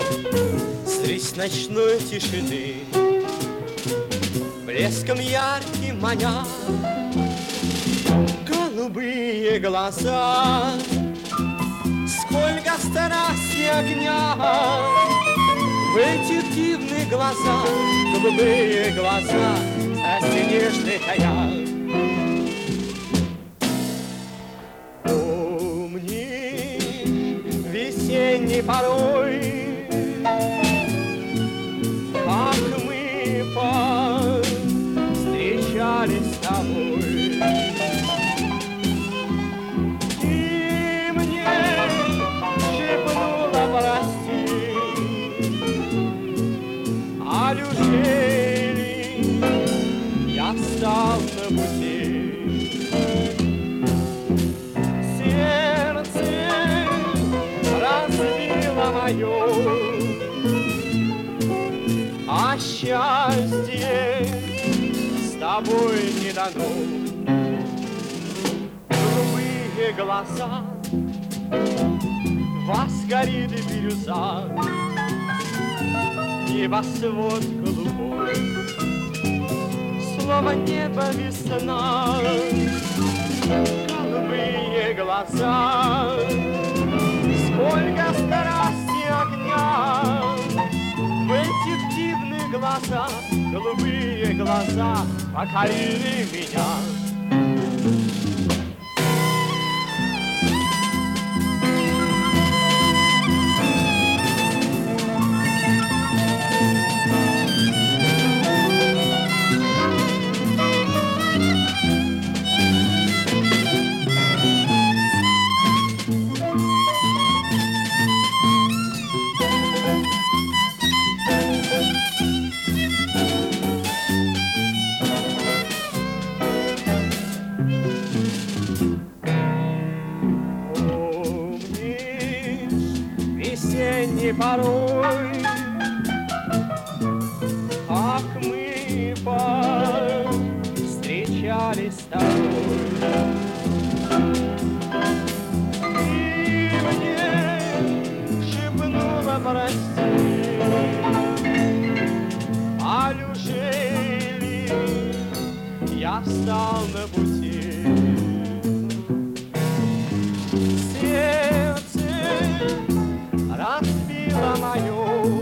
Средь ночной тишины блеском ярким маня голубые глаза. Сколько страсти огня в этих дивных глазах, голубые глаза, страсти нежные таят. Помни весенний порой, как мы встречались с тобой. Ты мне шепнула прости, а неужели я встал на пути? Сердце разбило мое, а счастье с тобой не дано. Голубые глаза, вас горит бирюза, небосвод голубой, словно небо весна. Голубые глаза, сколько страсти огня в этих дивных глазах, голубые глаза покорили меня. Весенний порой, как мы встречались с тобой. Ты мне шепнула прости, а неужели я встал на пути? Разбила мое,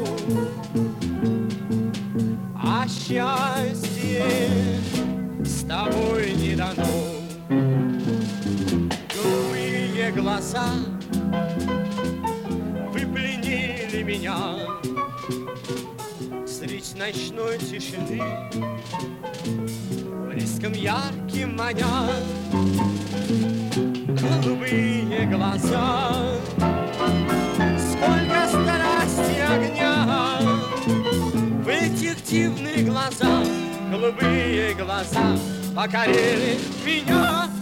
а счастье с тобой не дано. Голубые глаза, вы пленили меня средь ночной тишины, блеском ярким маня. Голубые глаза, сколько страсти огня в этих дивных глазах, голубые глаза покорили меня.